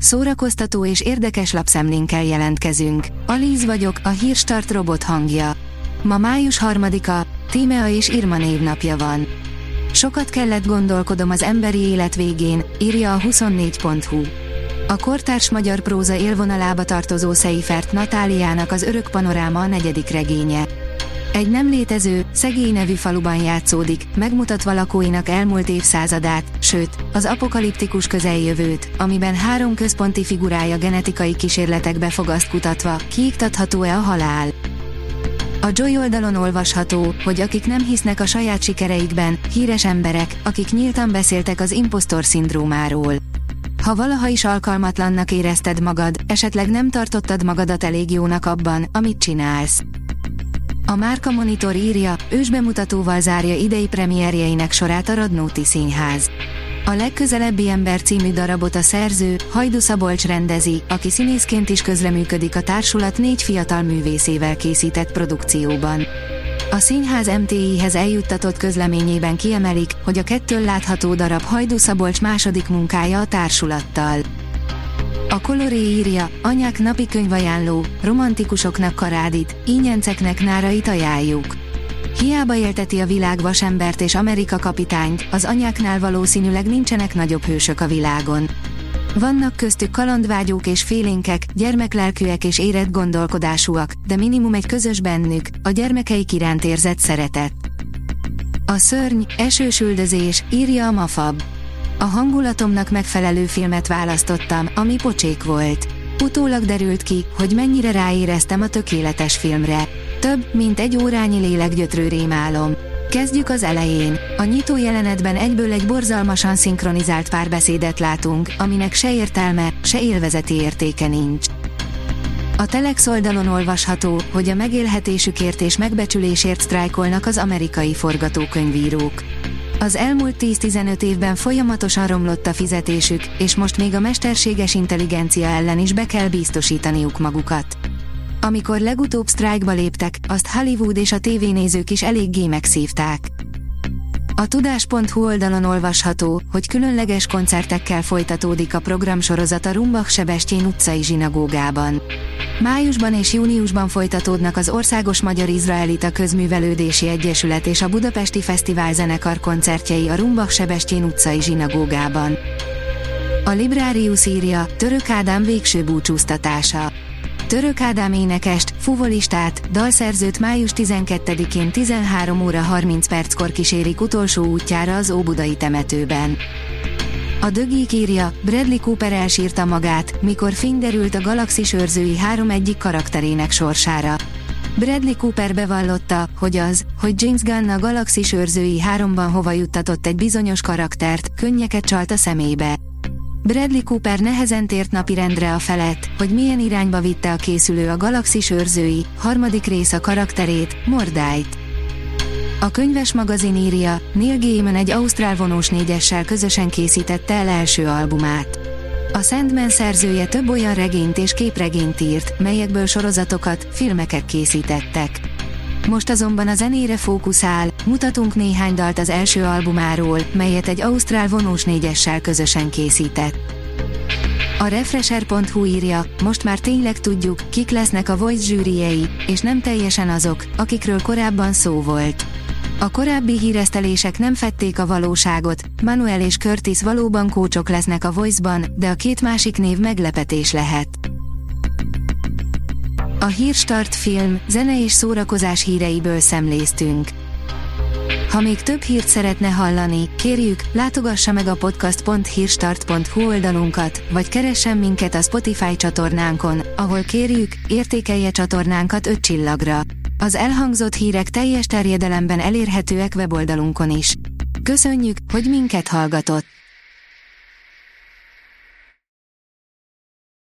Szórakoztató és érdekes lapszemlénkkel jelentkezünk. Alíz vagyok, a Hírstart robot hangja. Ma május 3-a, Tímea és Irma névnapja van. Sokat kellett gondolkodom az emberi élet végén, írja a 24.hu. A kortárs magyar próza élvonalába tartozó Seifert Natáliának az Örök panoráma a 4. regénye. Egy nem létező, szegély nevű faluban játszódik, megmutatva lakóinak elmúlt évszázadát, sőt, az apokaliptikus közeljövőt, amiben 3 központi figurája genetikai kísérletekbe fog azt kutatva, kiiktatható-e a halál. A Joy oldalon olvasható, hogy akik nem hisznek a saját sikereikben, híres emberek, akik nyíltan beszéltek az imposztor-szindrómáról. Ha valaha is alkalmatlannak érezted magad, esetleg nem tartottad magadat elég jónak abban, amit csinálsz. A Márka Monitor írja, ősbemutatóval zárja idei premierjeinek sorát a Radnóti Színház. A legközelebbi ember című darabot a szerző, Hajdú Szabolcs rendezi, aki színészként is közreműködik a társulat 4 fiatal művészével készített produkcióban. A színház MTI-hez eljuttatott közleményében kiemelik, hogy a 2 látható darab Hajdú Szabolcs második munkája a társulattal. A Coloré írja, anyák napi könyvajánló, romantikusoknak karádit, ínyenceknek nárait ajánljuk. Hiába élteti a világ vasembert és Amerika kapitányt, az anyáknál valószínűleg nincsenek nagyobb hősök a világon. Vannak köztük kalandvágyók és félénkek, gyermeklelkűek és érett gondolkodásúak, de minimum egy közös bennük, a gyermekeik iránt érzett szeretet. A szörny, esős üldözés, írja a Mafab. A hangulatomnak megfelelő filmet választottam, ami pocsék volt. Utólag derült ki, hogy mennyire ráéreztem a tökéletes filmre. Több, mint 1 órányi léleggyötrő rémálom. Kezdjük az elején. A nyitó jelenetben egyből egy borzalmasan szinkronizált párbeszédet látunk, aminek se értelme, se élvezeti értéke nincs. A Telex oldalon olvasható, hogy a megélhetésükért és megbecsülésért sztrájkolnak az amerikai forgatókönyvírók. Az elmúlt 10-15 évben folyamatosan romlott a fizetésük, és most még a mesterséges intelligencia ellen is be kell biztosítaniuk magukat. Amikor legutóbb sztrájkba léptek, azt Hollywood és a tévénézők is eléggé megszívták. A tudás.hu oldalon olvasható, hogy különleges koncertekkel folytatódik a programsorozat a Rumbach-Sebestyén utcai zsinagógában. Májusban és júniusban folytatódnak az Országos Magyar-Izraelita Közművelődési Egyesület és a Budapesti Fesztivál zenekar koncertjei a Rumbach-Sebestyén utcai zsinagógában. A Librarius írja, Török Ádám végső búcsúztatása. Török Ádám énekest, fuvolistát, dalszerzőt május 12-én 13 óra 30 perckor kísérik utolsó útjára az óbudai temetőben. A The Geek írja, Bradley Cooper elsírta magát, mikor fény derült a Galaxis őrzői 3 egyik karakterének sorsára. Bradley Cooper bevallotta, hogy James Gunn a Galaxis őrzői 3-ban hova juttatott egy bizonyos karaktert, könnyeket csalt a szemébe. Bradley Cooper nehezen tért napirendre a felett, hogy milyen irányba vitte a készülő a Galaxis őrzői, 3. rész a karakterét, Mordájt. A Könyves magazin írja, Neil Gaiman egy ausztrál vonós 4-essel közösen készítette el első albumát. A Sandman szerzője több olyan regényt és képregényt írt, melyekből sorozatokat, filmeket készítettek. Most azonban a zenére fókuszál, mutatunk néhány dalt az első albumáról, melyet egy ausztrál vonós 4-essel közösen készített. A Refresher.hu írja, most már tényleg tudjuk, kik lesznek a Voice zsűrijei, és nem teljesen azok, akikről korábban szó volt. A korábbi híresztelések nem fedték a valóságot, Manuel és Curtis valóban kócsok lesznek a Voice-ban, de a 2 másik név meglepetés lehet. A Hírstart film, zene és szórakozás híreiből szemléztünk. Ha még több hírt szeretne hallani, kérjük, látogassa meg a podcast.hírstart.hu oldalunkat, vagy keressen minket a Spotify csatornánkon, ahol kérjük, értékelje csatornánkat 5 csillagra. Az elhangzott hírek teljes terjedelemben elérhetőek weboldalunkon is. Köszönjük, hogy minket hallgatott!